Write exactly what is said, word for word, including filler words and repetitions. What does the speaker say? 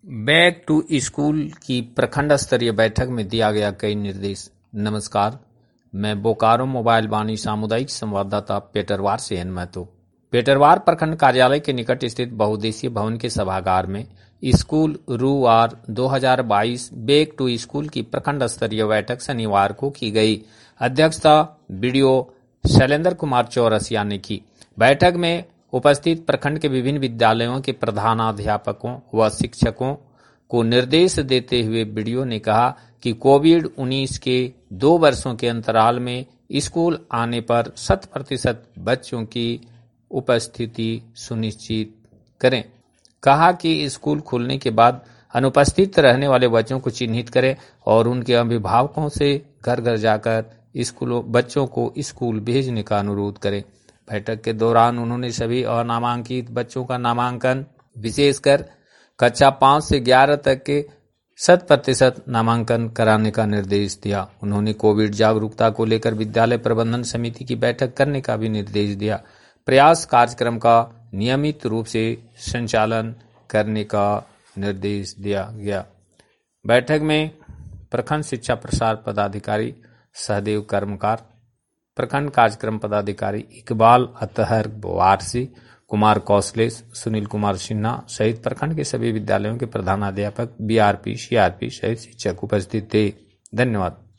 Back to school की प्रखंड स्तरीय बैठक में दिया गया कई निर्देश। नमस्कार, मैं बोकारो मोबाइल वाणी सामुदायिक संवाददाता पेटरवार से एन महतो। पेटरवार प्रखंड कार्यालय के निकट स्थित बहुउद्देशीय भवन के सभागार में स्कूल रूआर दो हज़ार बाईस बैक टू स्कूल की प्रखंड स्तरीय बैठक शनिवार को की गई। अध्यक्षता बीडीओ शैलेंद्र कुमार चौरसिया ने की। बैठक में उपस्थित प्रखंड के विभिन्न विद्यालयों के प्रधानाध्यापकों व शिक्षकों को निर्देश देते हुए बीडीओ ने कहा कि कोविड उन्नीस के दो वर्षों के अंतराल में स्कूल आने पर शत प्रतिशत बच्चों की उपस्थिति सुनिश्चित करें। कहा कि स्कूल खुलने के बाद अनुपस्थित रहने वाले बच्चों को चिन्हित करें और उनके अभिभावकों से घर घर जाकर स्कूलों बच्चों को स्कूल भेजने का अनुरोध करें। बैठक के दौरान उन्होंने सभी अनामांकित बच्चों का नामांकन विशेषकर कक्षा पाँच से ग्यारह तक के शत प्रतिशत नामांकन कराने का निर्देश दिया। उन्होंने कोविड जागरूकता को लेकर विद्यालय प्रबंधन समिति की बैठक करने का भी निर्देश दिया। प्रयास कार्यक्रम का नियमित रूप से संचालन करने का निर्देश दिया गया। बैठक में प्रखंड शिक्षा प्रसार पदाधिकारी सहदेव कर्मकार, प्रखंड कार्यक्रम पदाधिकारी इकबाल अतहर वारसी, कुमार कौशलेश, सुनील कुमार सिन्हा सहित प्रखंड के सभी विद्यालयों के प्रधानाध्यापक, बीआरपी, सीआरपी सहित शिक्षक उपस्थित थे। धन्यवाद।